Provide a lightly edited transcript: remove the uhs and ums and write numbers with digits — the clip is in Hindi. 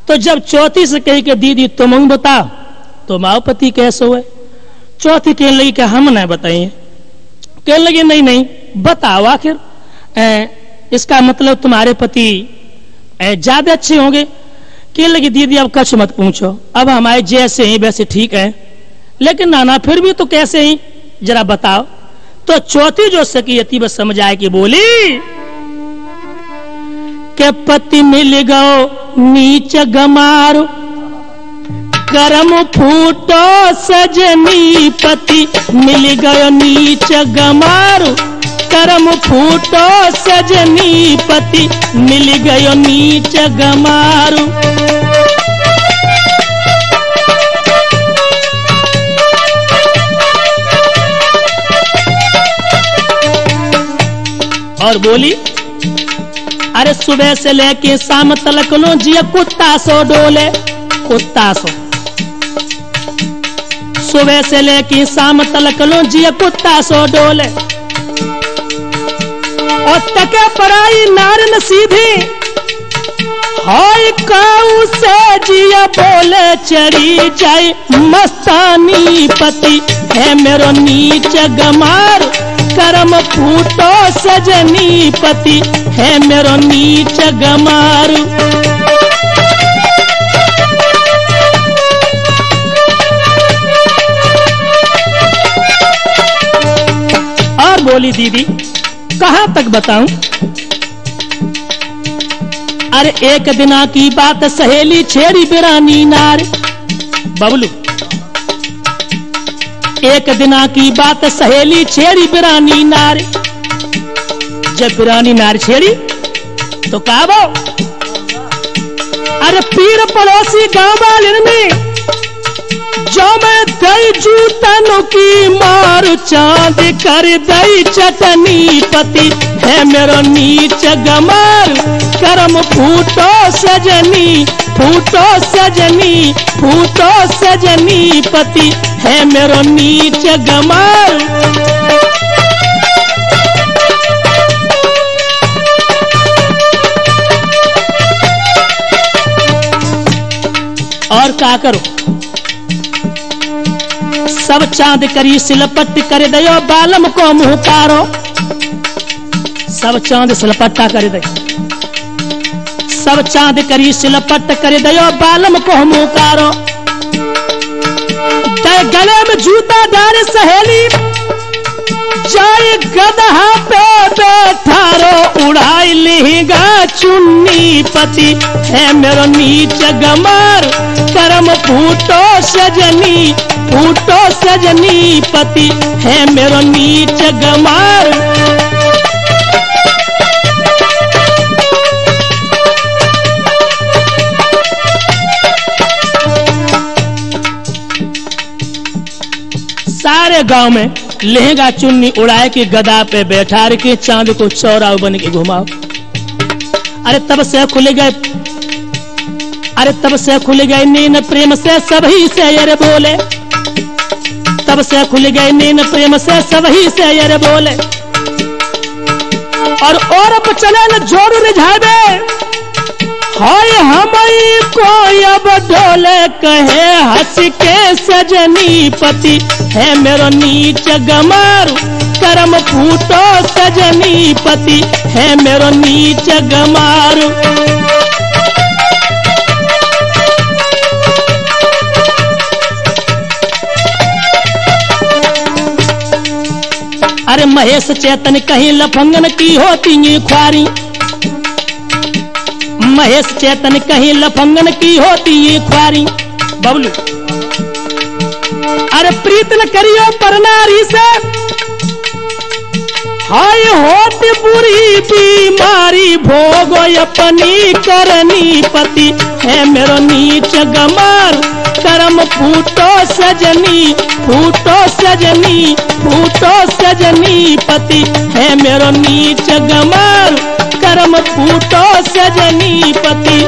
तो जब चौथी से कही कि दीदी तुम बताओ तो माओपति कैसे हुए। चौथी कहने लगी कि हम नहीं बताइए। कहने लगे नहीं नहीं बताओ, आखिर इसका मतलब तुम्हारे पति ज्यादा अच्छे होंगे। कहने लगी दीदी अब कुछ मत पूछो, अब हमारे जैसे ही वैसे ठीक है, लेकिन नाना फिर भी तो कैसे ही जरा बताओ। तो चौथी जो सकी थी बस समझ आए कि बोली के पति मिल गो नीच गमारो, करम फूटो सजनी। पति मिल गयो नीच गमारो, करम फूटो सजनी। पति मिल गयो नीच गमारो। और बोली अरे सुबह से लेके शाम तलक लो जिया कुत्ता सो डोले, कुत्ता सो। सुबह से लेके शाम तलक लो जिया कुत्ता सो डोले। और तके पराई नारन सीधी हाय काऊ से जिया बोले चढ़ी जाए मस्तानी। पति है मेरो नीच गमार, करम फूटो सजनी। पति है मेरो नीच गमार। और बोली दीदी कहां तक बताऊं। अरे एक दिना की बात सहेली छेड़ी बिरानी नार। बबलू एक दिना की बात सहेली छेड़ी बिरानी नार। जब बिरानी नार छेड़ी तो कहा अरे पीर पड़ोसी गांव वाले में जो मैं दई जूतनों की मार, चांद कर दई चटनी। पति है मेरो नीच गमार, करम फूटो सजनी। फूटो सजनी, फूटो सजनी। पति है मेरो नीच गमार। और क्या करो सब चांद करी सिलपट कर दयो बालम को मुहकारो। सब चांद सिलपट्टा कर दे, सब चांद करी सिलपट कर दयो बालम को मुहकारो। गले में जूता डाले सहेली जाए गदहा पे बैठारो, उड़ाई लेगा चुन्नी। पति है मेरो नीच गमार, करम फूटो सजनी। फूटो सजनी। पति है मेरो नीच गमार। सारे गांव में लहंगा चुन्नी उड़ाए के गदा पे बैठा के चांद को चौराव बन के घुमाओ। अरे तब से खुले गए, अरे तब से खुल गए नीन प्रेम से सभी से यार बोले। तब से खुल गए नीन प्रेम से सभी से यार बोले। और चले न जोर रिझावे हाय हमई को अब ढोले कहे हंस के सजनी। पति है मेरो नीच गमार, करम फूटो सजनी। पति है मेरो नीच गमार। अरे महेश चेतन कहीं लफंगन की होती ये ख्वारी। महेश चेतन कहीं लफंगन की होती ये ख्वारी। बबलू अरे प्रीत न करियो पर नारी से हाय होती बुरी बीमारी, भोगो अपनी करनी। पति है मेरो नीच गमार, करम फूटो सजनी। फूटो सजनी, फूटो सजनी। पति है मेरो नीच गमार, करम फूटो सजनी। पति